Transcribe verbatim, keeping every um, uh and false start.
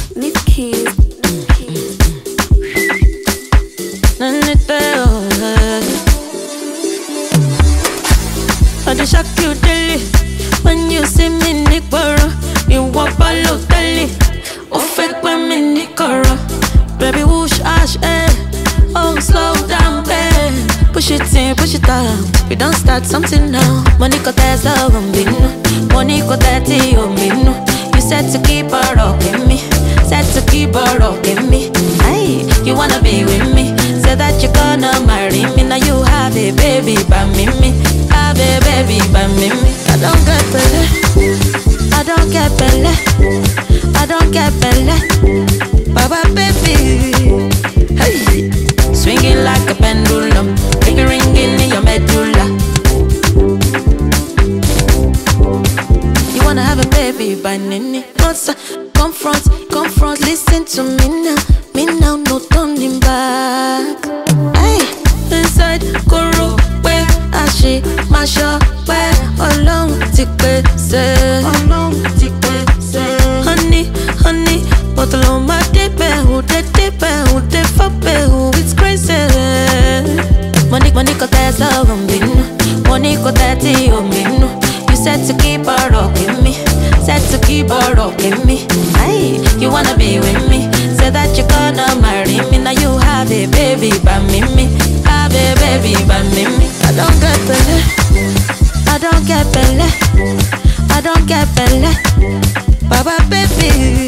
Leave keys. I just shock you daily when you see me nickboro. You walk by low daily. Oh, fake when me nickoro. Baby, whoosh, ash, eh. Oh, slow down, babe. Push it in, push it down. We don't start something now. Money got that love on me. Money got that tea on me. You said to keep her rocking me. Said to keep her rocking me. Hey, you wanna be with me? Said that you're gonna marry me. Now you have a baby by me, me. Have a baby by me, me. I don't get belly. I don't get belly. I don't get belly. Baba baby. Hey, swinging like a pendulum. Ring ringing in your medulla. You wanna have a baby by Nini? Monster, confront, confront. Listen to me now, me now, no turning back. Hey, inside Koro, where I she, my shop, where alone, take say, alone, take say, honey, honey, but alone my deep, who de deep, who de fuck, who it's crazy. Money, money, got that love on me, money, got that tea on me. You said to keep her rocking me, said to keep her rocking me. Hey, you wanna be with me? Said that you're gonna marry me. Now you have a baby by me, me. Have a baby by me, me. I don't get belly, I don't get belly, I don't get belly. Baba baby.